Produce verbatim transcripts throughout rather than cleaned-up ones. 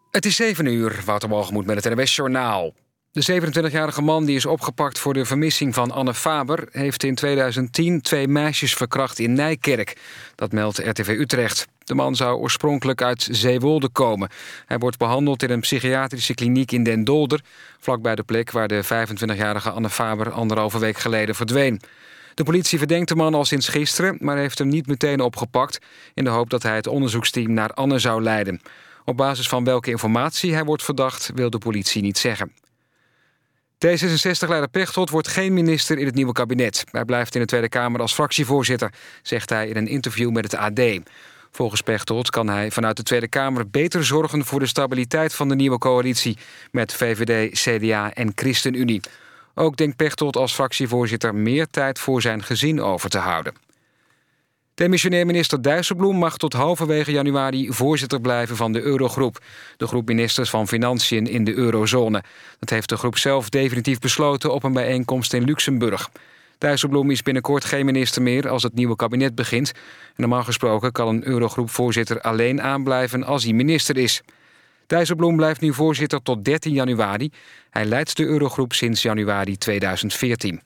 Het is zeven uur, Wouter Walgemoed met het N O S-journaal. De zevenentwintigjarige man die is opgepakt voor de vermissing van Anne Faber... heeft in tweeduizend tien twee meisjes verkracht in Nijkerk. Dat meldt R T V Utrecht. De man zou oorspronkelijk uit Zeewolde komen. Hij wordt behandeld in een psychiatrische kliniek in Den Dolder... vlakbij de plek waar de vijfentwintigjarige Anne Faber anderhalve week geleden verdween. De politie verdenkt de man al sinds gisteren... maar heeft hem niet meteen opgepakt... in de hoop dat hij het onderzoeksteam naar Anne zou leiden. Op basis van welke informatie hij wordt verdacht... wil de politie niet zeggen. D zesenzestig-leider Pechtold wordt geen minister in het nieuwe kabinet. Hij blijft in de Tweede Kamer als fractievoorzitter... zegt hij in een interview met het A D. Volgens Pechtold kan hij vanuit de Tweede Kamer beter zorgen... voor de stabiliteit van de nieuwe coalitie... met V V D, C D A en ChristenUnie. Ook denkt Pechtold als fractievoorzitter... meer tijd voor zijn gezin over te houden. Demissionair minister Dijsselbloem mag tot halverwege januari voorzitter blijven van de Eurogroep. De groep ministers van Financiën in de eurozone. Dat heeft de groep zelf definitief besloten op een bijeenkomst in Luxemburg. Dijsselbloem is binnenkort geen minister meer als het nieuwe kabinet begint. En normaal gesproken kan een Eurogroepvoorzitter alleen aanblijven als hij minister is. Dijsselbloem blijft nu voorzitter tot dertien januari. Hij leidt de Eurogroep sinds januari tweeduizend veertien.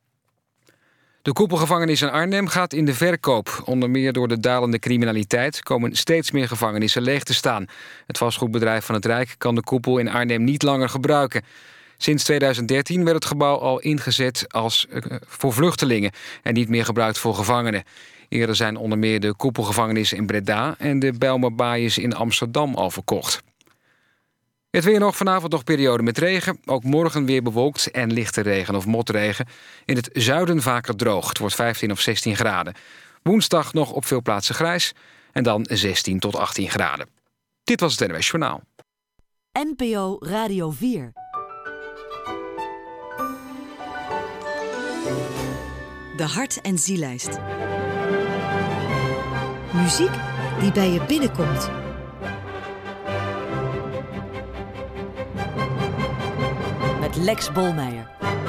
De koepelgevangenis in Arnhem gaat in de verkoop. Onder meer door de dalende criminaliteit komen steeds meer gevangenissen leeg te staan. Het vastgoedbedrijf van het Rijk kan de koepel in Arnhem niet langer gebruiken. Sinds tweeduizend dertien werd het gebouw al ingezet als, uh, voor vluchtelingen... en niet meer gebruikt voor gevangenen. Eerder zijn onder meer de koepelgevangenissen in Breda... en de Bijlmerbaaiers in Amsterdam al verkocht. Het weer nog, vanavond nog periode met regen. Ook morgen weer bewolkt en lichte regen of motregen. In het zuiden vaker droog. Het wordt vijftien of zestien graden. Woensdag nog op veel plaatsen grijs. En dan zestien tot achttien graden. Dit was het N O S Journaal. N P O Radio vier. De Hart- en Zielijst. Muziek die bij je binnenkomt. Met Lex Bolmeijer.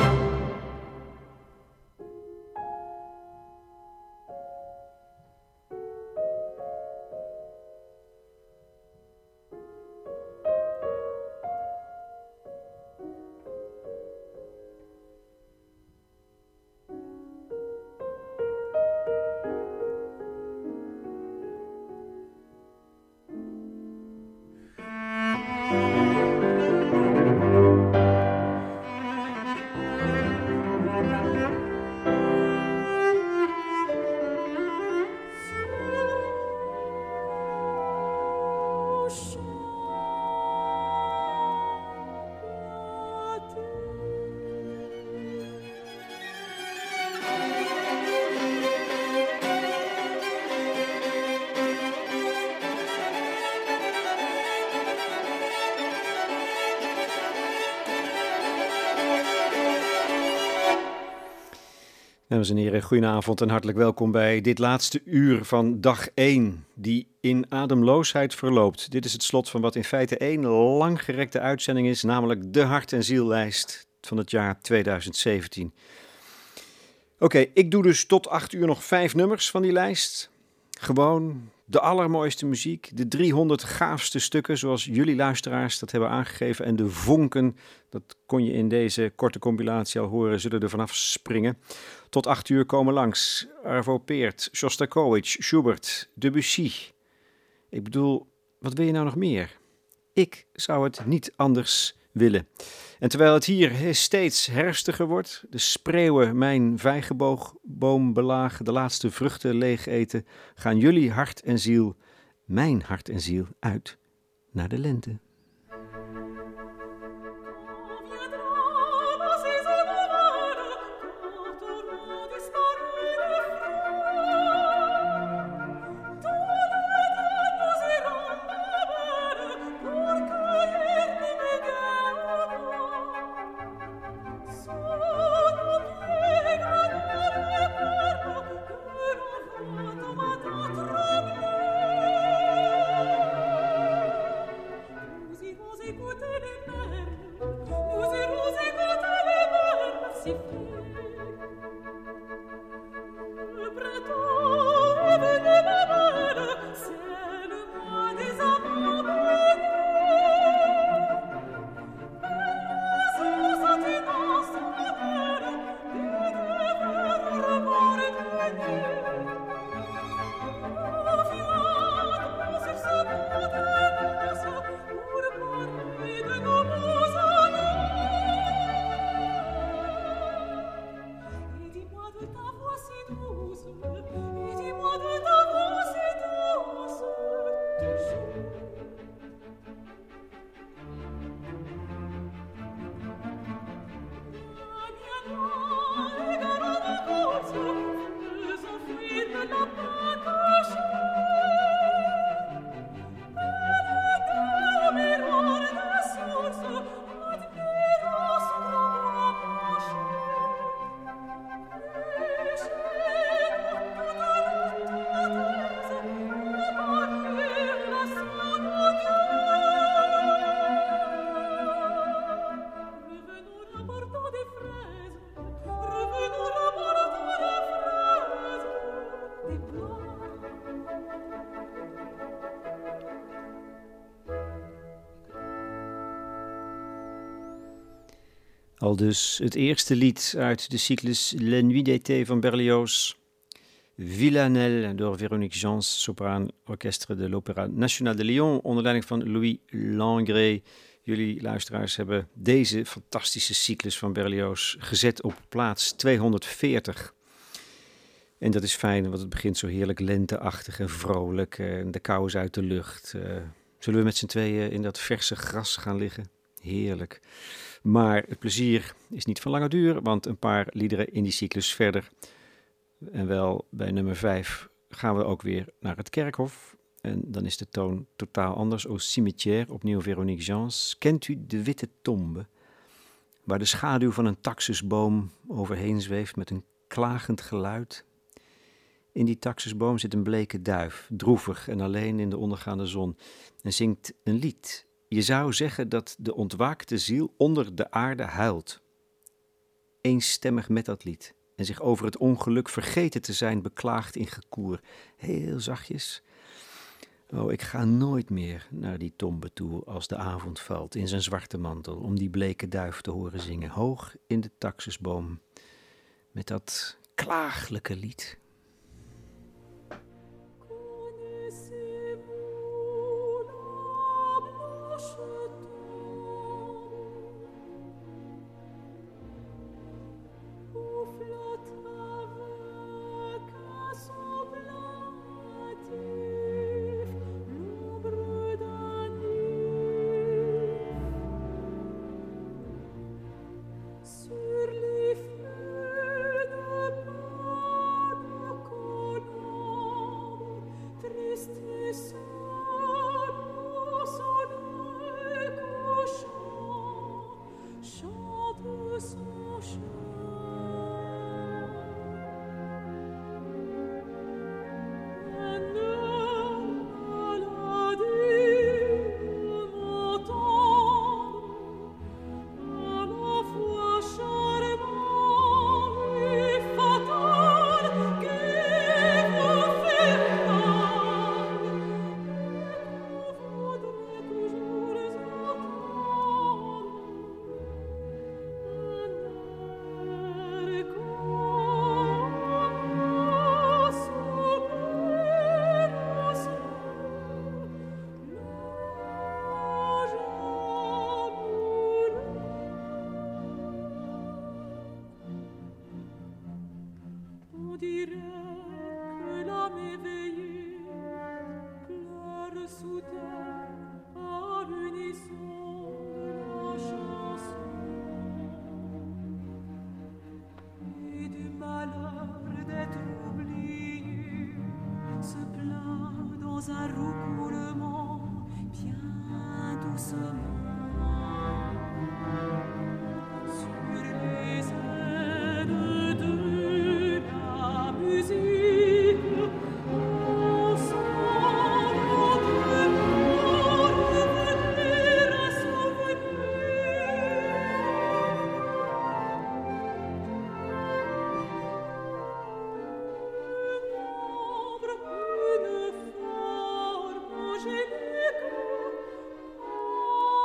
Dames en heren, goedenavond en hartelijk welkom bij dit laatste uur van dag één, die in ademloosheid verloopt. Dit is het slot van wat in feite één langgerekte uitzending is, namelijk de Hart- en Ziellijst van het jaar tweeduizend zeventien. Oké, okay, ik doe dus tot acht uur nog vijf nummers van die lijst. Gewoon de allermooiste muziek, de driehonderd gaafste stukken, zoals jullie luisteraars dat hebben aangegeven. En de vonken, dat kon je in deze korte compilatie al horen, zullen er vanaf springen. Tot acht uur komen langs Arvo Pärt, Shostakovich, Schubert, Debussy. Ik bedoel, wat wil je nou nog meer? Ik zou het niet anders willen. En terwijl het hier steeds herfstiger wordt, de spreeuwen mijn vijgenboom belagen, de laatste vruchten leeg eten, gaan jullie hart en ziel, mijn hart en ziel, uit naar de lente. Al dus het eerste lied uit de cyclus La Nuit d'été van Berlioz. Villanelle door Véronique Jans, sopraan orchestre de l'Opéra National de Lyon, onder leiding van Louis Langrée. Jullie luisteraars hebben deze fantastische cyclus van Berlioz gezet op plaats tweehonderdveertig. En dat is fijn, want het begint zo heerlijk lenteachtig en vrolijk. En de kou is uit de lucht. Uh, zullen we met z'n tweeën in dat verse gras gaan liggen? Heerlijk. Maar het plezier is niet van lange duur, want een paar liederen in die cyclus verder. En wel bij nummer vijf gaan we ook weer naar het kerkhof. En dan is de toon totaal anders. Au cimetière, opnieuw Véronique Jans. Kent u de witte tombe? Waar de schaduw van een taxusboom overheen zweeft met een klagend geluid. In die taxusboom zit een bleke duif, droevig en alleen in de ondergaande zon. En zingt een lied. Je zou zeggen dat de ontwaakte ziel onder de aarde huilt. Eenstemmig met dat lied. En zich over het ongeluk vergeten te zijn beklaagt in gekoer. Heel zachtjes. Oh, ik ga nooit meer naar die tombe toe als de avond valt in zijn zwarte mantel, om die bleke duif te horen zingen, hoog in de taxusboom, met dat klaaglijke lied. Une forme angélique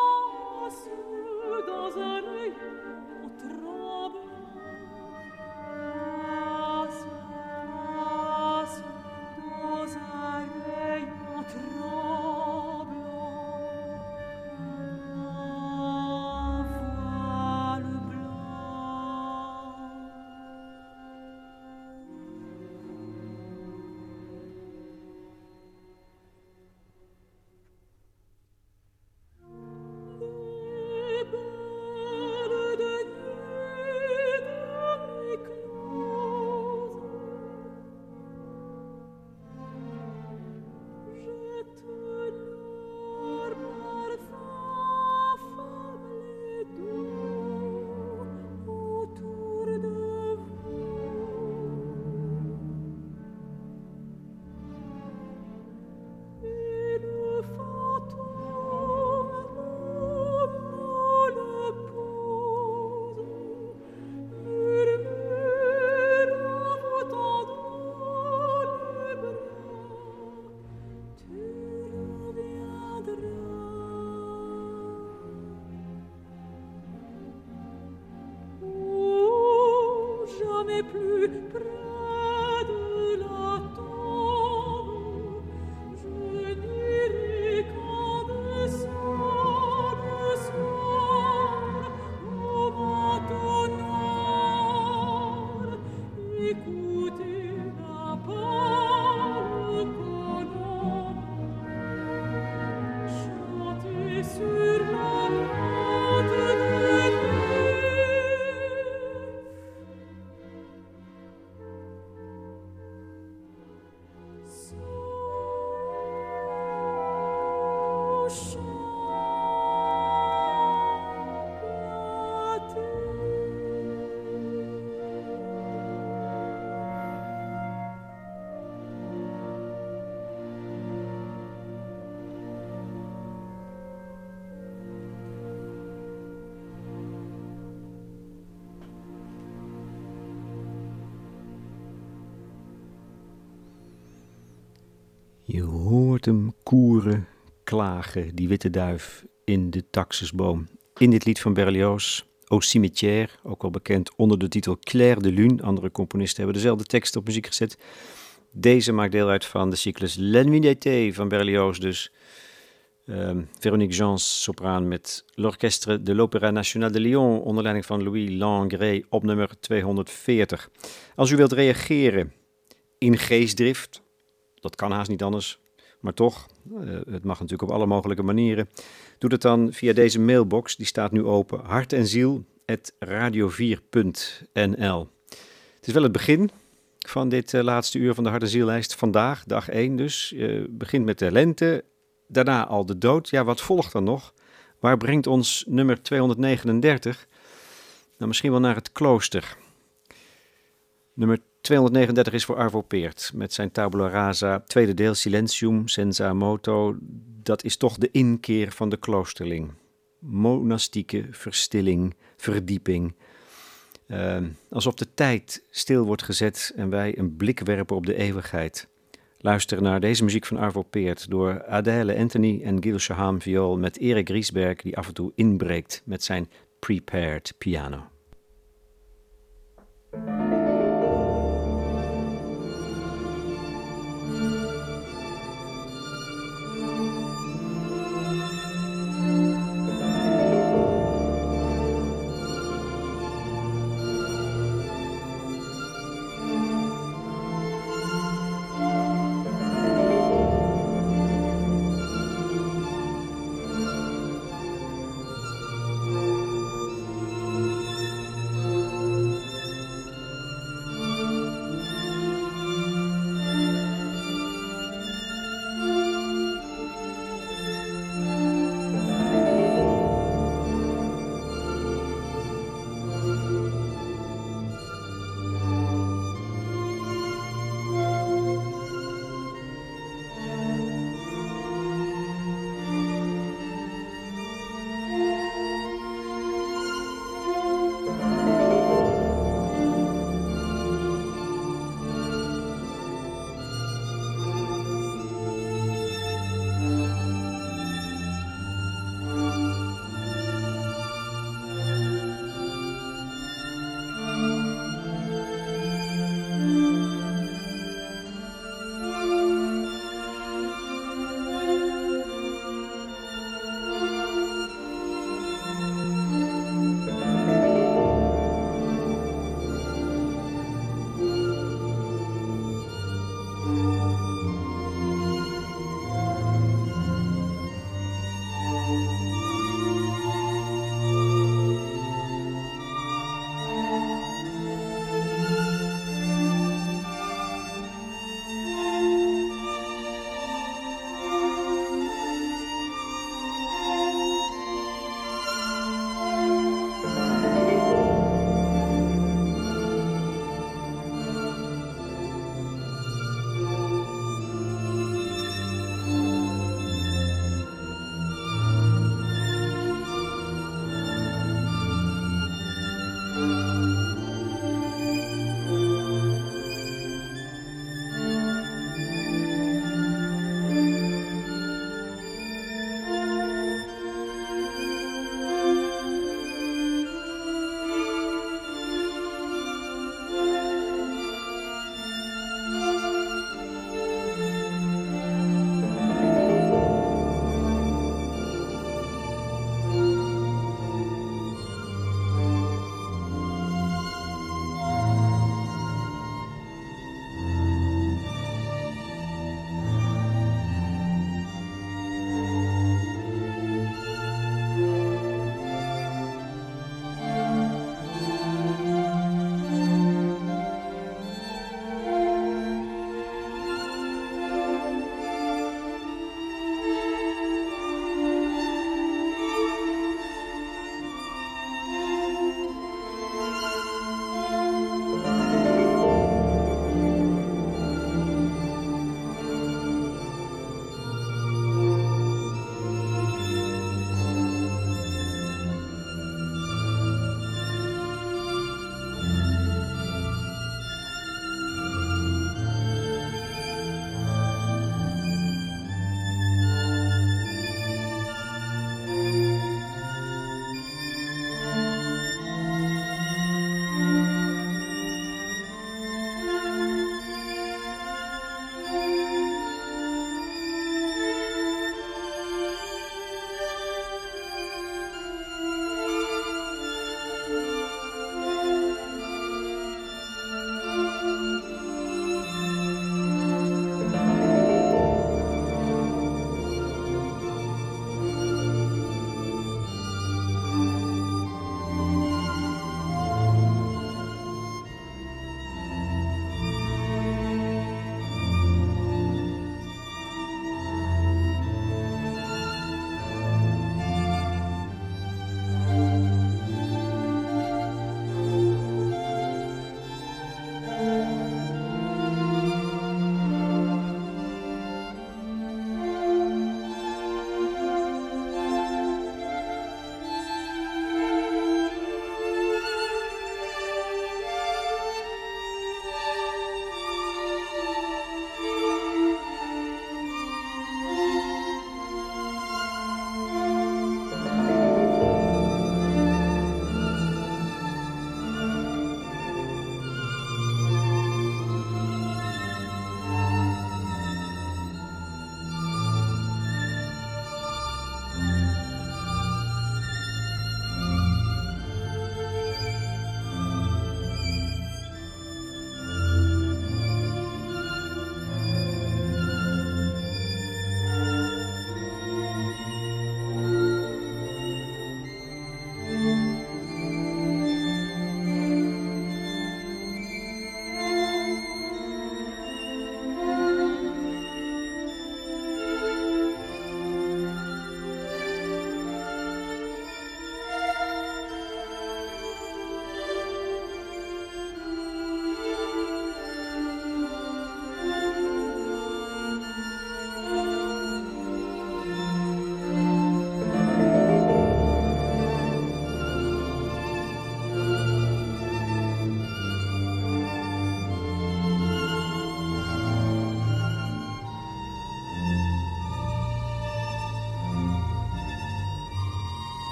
Je hoort hem koeren, klagen, die witte duif in de taxusboom. In dit lied van Berlioz, Au cimetière, ook wel bekend onder de titel Clair de Lune. Andere componisten hebben dezelfde tekst op muziek gezet. Deze maakt deel uit van de cyclus La Nuit d'été van Berlioz dus. Um, Véronique Jans, sopraan met l'Orchestre de l'Opéra National de Lyon onder leiding van Louis Langret op nummer tweehonderdveertig. Als u wilt reageren in geestdrift, dat kan haast niet anders, maar toch, uh, het mag natuurlijk op alle mogelijke manieren. Doe het dan via deze mailbox, die staat nu open, hart en ziel at radio vier punt n l. Het is wel het begin van dit uh, laatste uur van de Hart en Ziellijst. Vandaag, dag één dus, uh, begint met de lente, daarna al de dood. Ja, wat volgt dan nog? Waar brengt ons nummer tweehonderdnegenendertig? Nou, misschien wel naar het klooster. Nummer tweehonderdnegenendertig is voor Arvo Pärt met zijn tabula rasa, tweede deel Silentium senza moto. Dat is toch de inkeer van de kloosterling. Monastieke verstilling, verdieping. Uh, alsof de tijd stil wordt gezet en wij een blik werpen op de eeuwigheid. Luister naar deze muziek van Arvo Pärt door Adele Anthony en Gil Shaham viool met Erik Riesberg die af en toe inbreekt met zijn prepared piano.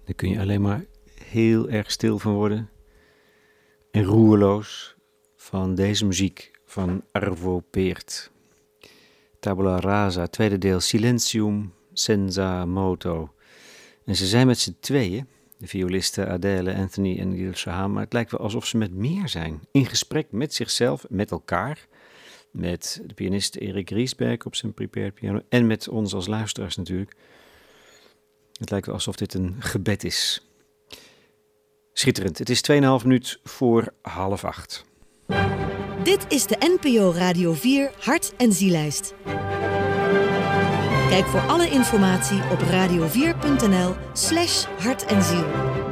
Daar kun je alleen maar heel erg stil van worden. En roerloos van deze muziek van Arvo Pärt. Tabula Rasa, tweede deel, Silentium senza moto. En ze zijn met z'n tweeën, de violisten Adele, Anthony en Gil Shaham, maar het lijkt wel alsof ze met meer zijn. In gesprek met zichzelf, met elkaar, met de pianist Erik Riesberg op zijn prepared piano en met ons als luisteraars natuurlijk. Het lijkt wel alsof dit een gebed is. Schitterend. Het is tweeënhalf minuut voor half acht. Dit is de N P O Radio vier Hart- en Zielijst. Kijk voor alle informatie op radiovier.nl slash hart en ziel.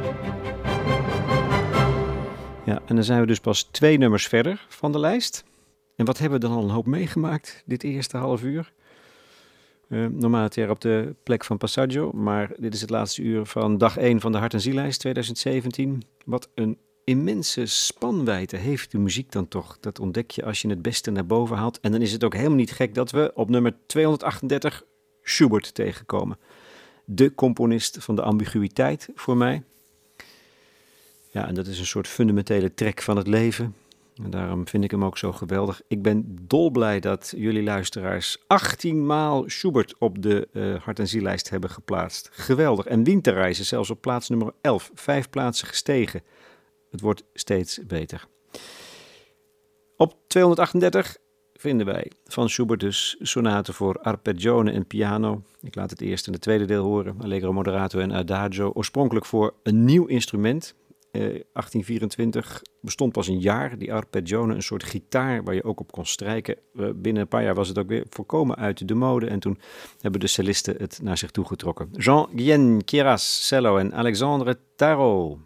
Ja, en dan zijn we dus pas twee nummers verder van de lijst. En wat hebben we dan al een hoop meegemaakt dit eerste half uur? Uh, normaliter op de plek van Passaggio, maar dit is het laatste uur van dag één van de Hart- en Zielijst tweeduizend zeventien. Wat een immense spanwijdte heeft de muziek dan toch. Dat ontdek je als je het beste naar boven haalt. En dan is het ook helemaal niet gek dat we op nummer tweehonderdachtendertig Schubert tegenkomen. De componist van de ambiguïteit voor mij. Ja, en dat is een soort fundamentele trek van het leven. En daarom vind ik hem ook zo geweldig. Ik ben dolblij dat jullie luisteraars achttien maal Schubert op de uh, Hart- en Zielijst hebben geplaatst. Geweldig. En Winterreizen zelfs op plaats nummer elf. Vijf plaatsen gestegen. Het wordt steeds beter. Op tweehonderdachtendertig vinden wij van Schubert dus sonaten voor arpeggione en piano. Ik laat het eerste en het tweede deel horen. Allegro moderato en adagio. Oorspronkelijk voor een nieuw instrument. Uh, achttien vierentwintig bestond pas een jaar, die arpeggione, een soort gitaar waar je ook op kon strijken. Uh, binnen een paar jaar was het ook weer volkomen uit de mode en toen hebben de cellisten het naar zich toe getrokken. Jean-Guyen Queyras, cello en Alexandre Tarot.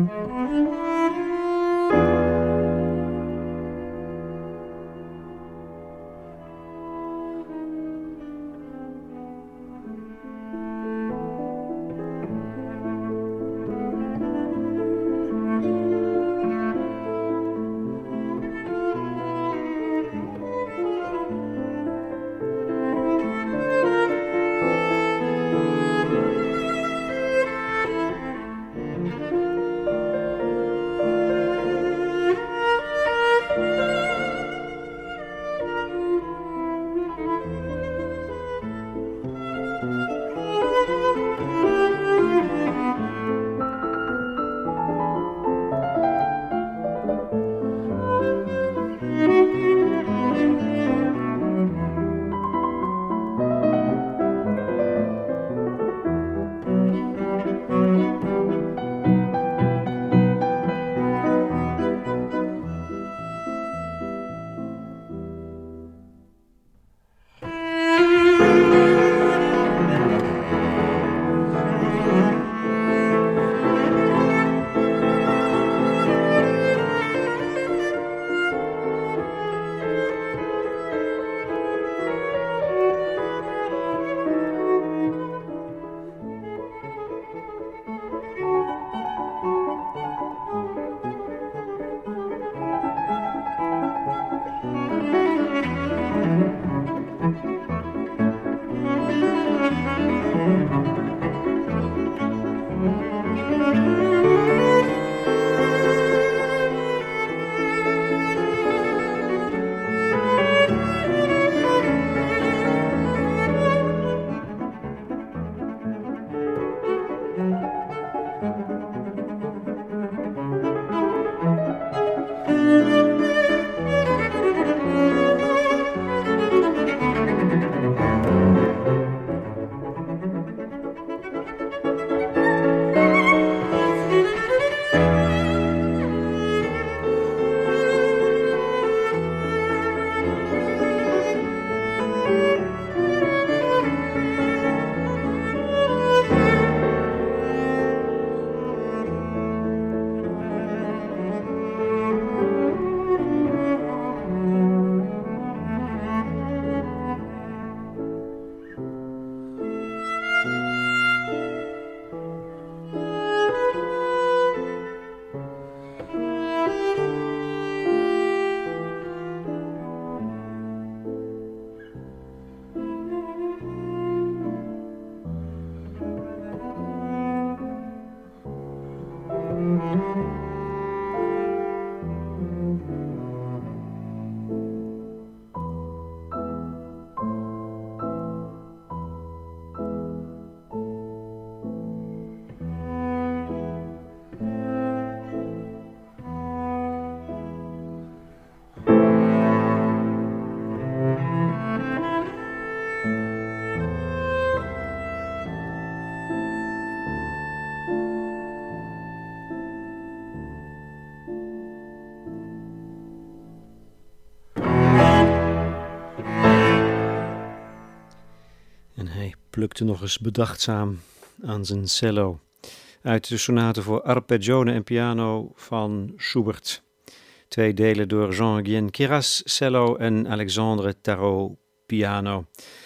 plukte nog eens bedachtzaam aan zijn cello uit de sonate voor arpeggione en piano van Schubert. Twee delen door Jean-Guyen Queyras cello en Alexandre Tarot piano.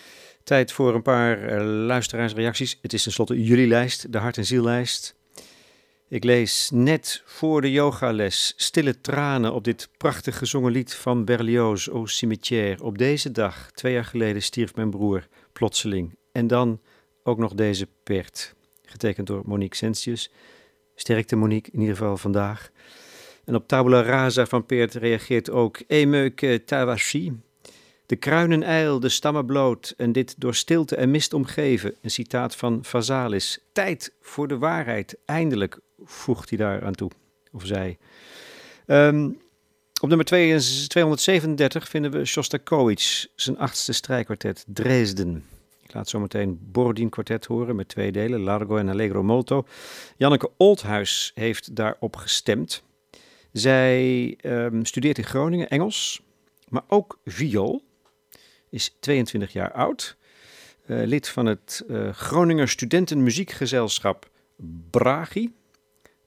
Tijd voor een paar uh, luisteraarsreacties. Het is tenslotte jullie lijst, de hart- en ziellijst. Ik lees net voor de yogales stille tranen op dit prachtig gezongen lied van Berlioz, Au cimetière. Op deze dag, twee jaar geleden, stierf mijn broer plotseling. En dan ook nog deze pert, getekend door Monique Sentius. Sterkte Monique, in ieder geval vandaag. En op tabula rasa van Peert reageert ook Emeuke Tawashi. De kruinen ijl, de stammen bloot en dit door stilte en mist omgeven. Een citaat van Vazalis. Tijd voor de waarheid, eindelijk, voegt hij daar aan toe, of zij. Um, op nummer tweehonderdzevenendertig vinden we Shostakovich, zijn achtste strijkkwartet, Dresden. Ik laat zometeen Borodin kwartet horen met twee delen, Largo en Allegro molto. Janneke Oldhuis heeft daarop gestemd. Zij um, studeert in Groningen Engels, maar ook viool. Is tweeëntwintig jaar oud. Uh, lid van het uh, Groninger Studentenmuziekgezelschap Bragi.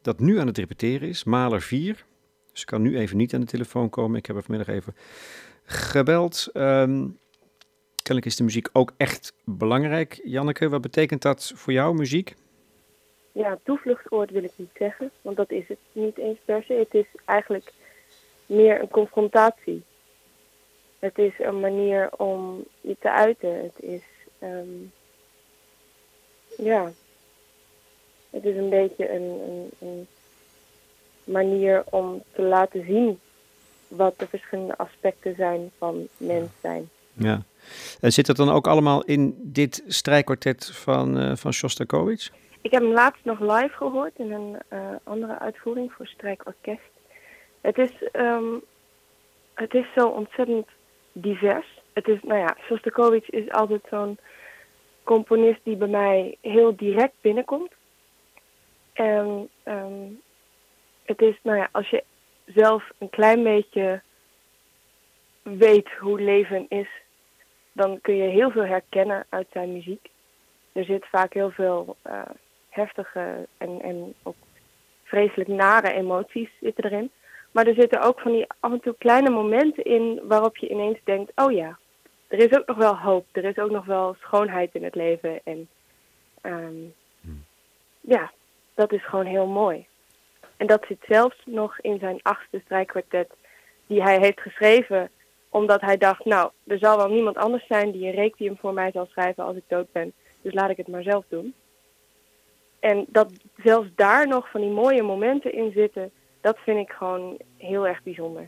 dat nu aan het repeteren is, Mahler vier. Dus kan nu even niet aan de telefoon komen. Ik heb er vanmiddag even gebeld. Um, kennelijk is de muziek ook echt belangrijk. Janneke, wat betekent dat voor jou, muziek? Ja, toevluchtsoord wil ik niet zeggen, want dat is het niet eens per se. Het is eigenlijk meer een confrontatie. Het is een manier om je te uiten. Het is, um, ja, het is een beetje een, een, een manier om te laten zien wat de verschillende aspecten zijn van mens zijn. Ja. En zit dat dan ook allemaal in dit strijkkwartet van, uh, van Shostakovich? Ik heb hem laatst nog live gehoord in een uh, andere uitvoering voor strijkorkest. Het is, um, het is zo ontzettend divers. Het is, nou ja, Shostakovich is altijd zo'n componist die bij mij heel direct binnenkomt. En um, het is, nou ja, als je zelf een klein beetje weet hoe leven is, dan kun je heel veel herkennen uit zijn muziek. Er zit vaak heel veel uh, heftige en, en ook vreselijk nare emoties zitten erin. Maar er zitten ook van die af en toe kleine momenten in waarop je ineens denkt, oh ja, er is ook nog wel hoop. Er is ook nog wel schoonheid in het leven. En um, hmm. ja, dat is gewoon heel mooi. En dat zit zelfs nog in zijn achtste strijkkwartet die hij heeft geschreven, omdat hij dacht, nou, er zal wel niemand anders zijn die een requiem voor mij zal schrijven als ik dood ben. Dus laat ik het maar zelf doen. En dat zelfs daar nog van die mooie momenten in zitten, dat vind ik gewoon heel erg bijzonder.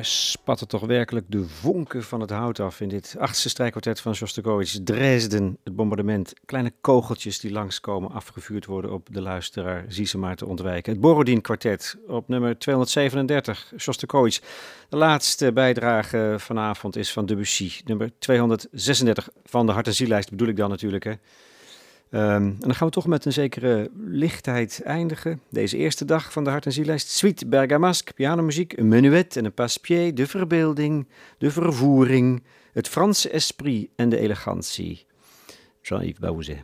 spatten toch werkelijk de vonken van het hout af in dit achtste strijkkwartet van Sjostakovich. Dresden, het bombardement. Kleine kogeltjes die langskomen, afgevuurd worden op de luisteraar. Zie ze maar te ontwijken. Het Borodin kwartet op nummer tweehonderdzevenendertig, Sjostakovich. De laatste bijdrage vanavond is van Debussy, nummer tweehonderdzesendertig van de Hart- en Ziellijst bedoel ik dan natuurlijk, hè. Um, en dan gaan we toch met een zekere lichtheid eindigen. Deze eerste dag van de Hart- en Ziellijst. Suite Bergamasque, pianomuziek, een menuet en een passepied, de verbeelding, de vervoering, het Franse esprit en de elegantie. Jean-Yves Baouzet.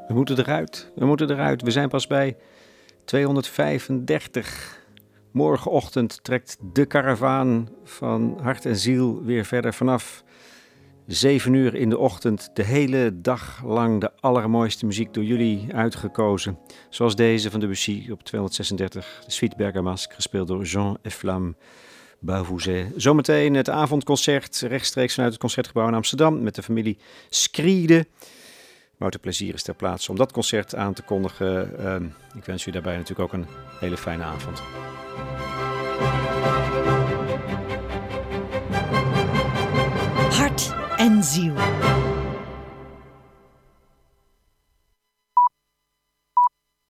We moeten eruit, we moeten eruit. We zijn pas bij tweehonderdvijfendertig. Morgenochtend trekt de karavaan van hart en ziel weer verder vanaf zeven uur in de ochtend. De hele dag lang de allermooiste muziek door jullie uitgekozen. Zoals deze van Debussy op tweehonderdzesendertig. De Suite Bergamasque, gespeeld door Jean Efflam Bavouzet. Zometeen het avondconcert rechtstreeks vanuit het Concertgebouw in Amsterdam met de familie Skriede. Wouter Plezier is ter plaatse om dat concert aan te kondigen. Uh, ik wens u daarbij natuurlijk ook een hele fijne avond. Hart en ziel.